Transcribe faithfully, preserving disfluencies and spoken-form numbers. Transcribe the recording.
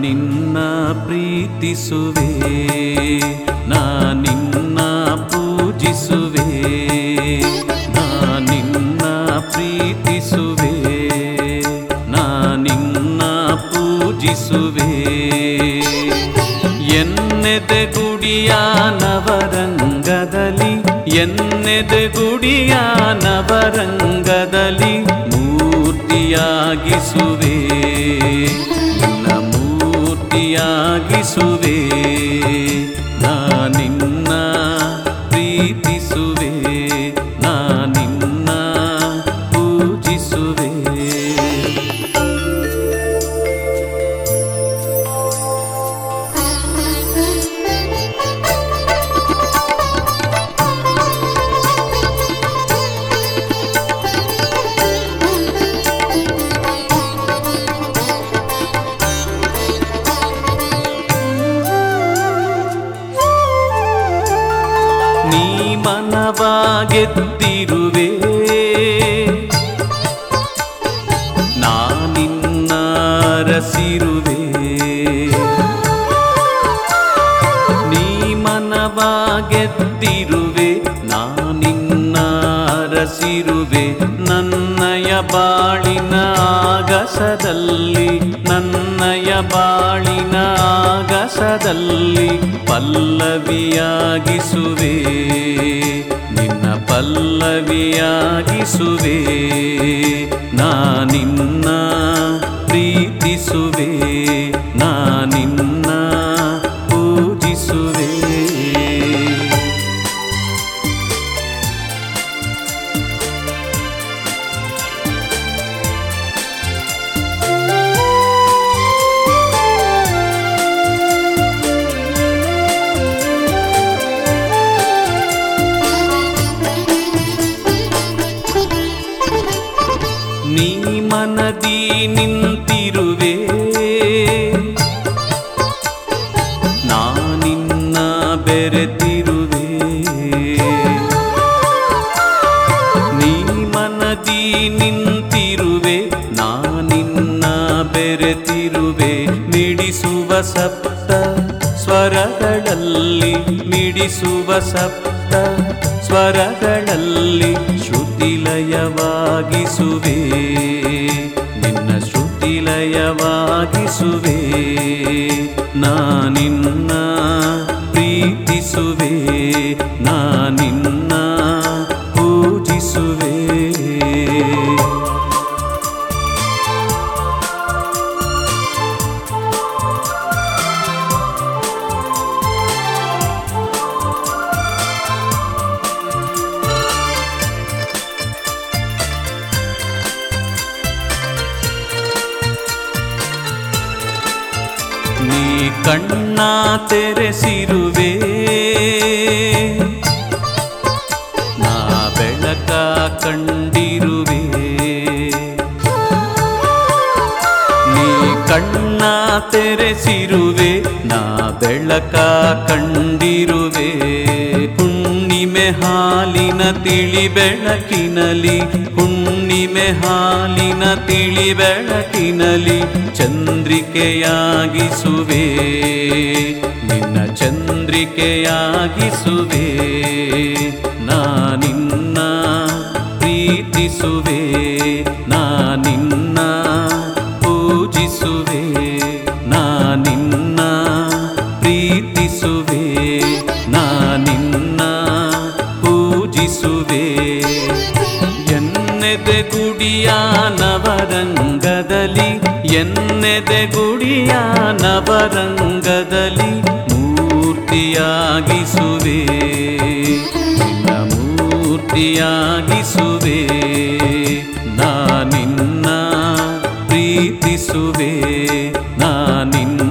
ನಿನ್ನ ಪ್ರೀತಿಸುವೆ, ನಾ ನಿನ್ನ ಪೂಜಿಸುವೆ, ನಾ ನಿನ್ನ ಪ್ರೀತಿಸುವೆ, ನಾ ನಿನ್ನ ಪೂಜಿಸುವೆ. ಎನ್ನೆದೆ ಗುಡಿಯ ನವರಂಗದಲ್ಲಿ, ಎನ್ನೆದೆ ಗುಡಿಯ ನವರಂಗದಲ್ಲಿ ಮೂರ್ತಿಯಾಗಿಸುವೆ, ನಿನ್ನ ಮೂರ್ತಿಯಾಗಿಸುವೆ. ನಾ ನಿನ್ನ ಪ್ರೀತಿಸುವೆ, ನಾ ನಿನ್ನ ಪೂಜಿಸುವೆ. ನೀ ಮನವಾಗೆದ್ದಿರುವೆ, ನಾ ನಿನ್ನ ರಸಿರುವೆ. ನೀ ಮನವಾಗೆದ್ದಿರುವೆ, ನಾ ನಿನ್ನ ರಸಿರುವೆ. ನನ್ನಯ ಬಾಳಿನ ಆಗಸದಲ್ಲಿ, ನನ್ನಯ ಬಾಳಿನ ಆಗಸದಲ್ಲಿ ಪಲ್ಲವಿಯಾಗಿಸುವೆ, ನಿನ್ನ ಪಲ್ಲವಿಯಾಗಿಸುವೆ. ನಾ ನಿನ್ನ ಪ್ರೀತಿಸುವೆ, ನಾ ನಿನ್ನ ಪೂಜಿಸುವೆ. ನೀ ಮನದಿ ನಿಂತಿರುವೆ, ನಾ ನಿನ್ನ ಬೆರೆತಿರುವೆ. ನೀ ಮನದಿ ನಿಂತಿರುವೆ, ನಾ ನಿನ್ನ ಬೆರೆತಿರುವೆ. ಮಿಡಿಸುವ ಸಪ್ತ ಸ್ವರಗಳಲ್ಲಿ, ಮಿಡಿಸುವ ಸಪ್ತ ಸ್ವರಗಳಲ್ಲಿ ಶ್ರುತಿಲಯವಾಗಿಸುವೆ, ನಿನ್ನ ಶ್ರುತಿಲಯವಾಗಿಸುವೆ. ನಾ ನಿನ್ನ ಪ್ರೀತಿಸುವೆ, ನಾ ನಿನ್ನ ಪೂಜಿಸುವೆ. ನೀ ಕಣ್ಣ ತೆರೆಸಿರುವೆ, ನಾ ಬೆಳಕ ಕಂಡಿರುವೆ. ನೀ ಕಣ್ಣ ತೆರೆಸಿರುವೆ, ನಾ ಬೆಳಕ ಕಂಡಿರುವೆ. ಹುಣ್ಣಿಮೆ ಹಾಲಿನ ತಿಳಿ ಬೆಳಕಿನಲಿ, ಹುಣ್ಣಿಮೆ ಹಾಲಿನ ತಿಳಿ ಬೆಳಕಿನಲಿ ಚಂದ್ರಿಕೆಯಾಗಿಸುವೆ, ನಿನ್ನ ಚಂದ್ರಿಕೆಯಾಗಿಸುವೆ. ನಾ ನಿನ್ನ ಪ್ರೀತಿಸುವೆ, ನಾ ನಿನ್ನ ಪೂಜಿಸುವೆ, ನಾ ನಿನ್ನ ಪ್ರೀತಿಸುವೆ, ನಾ ನಿನ್ನ ಪೂಜಿಸುವೆ. ಎನ್ನೆದೆ ಗುಡಿಯ ನವರಂಗದಲ್ಲಿ, ಎನ್ನೆದೆ ಗುಡಿಯ ನವರಂಗದಲ್ಲಿ ಮೂರ್ತಿಯಾಗಿಸುವೆ, ನಿನ್ನ ಮೂರ್ತಿಯಾಗಿಸುವೆ. ನಾ ನಿನ್ನ ಪ್ರೀತಿಸುವೆ, ನಾ ನಿನ್ನ